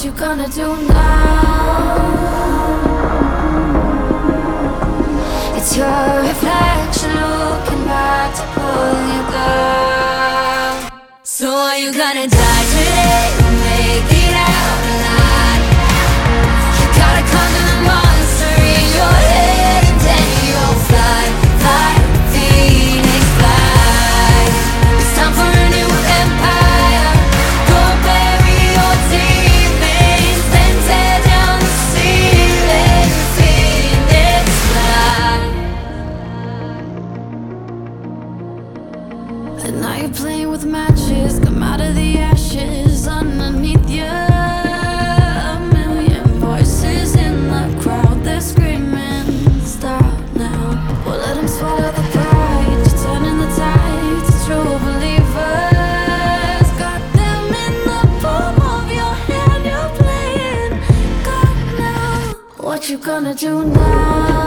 What you gonna do now? It's your reflection looking back to pull you down. So are you gonna die today or make it out alive? You gotta conquer the monster in your head, and then you'll fly, fly, Phoenix fly. It's time for a new empire. Go bury your demons, then tear down the ceiling, Phoenix fly. And now you're playing with matches, come out of the ashes underneath you. A million voices in the crowd, they're screaming, stop now. Well, let them swallow the pride, you're turning the tide to true believers. Got them in the palm of your hand, you're playing God now. What you gonna do now?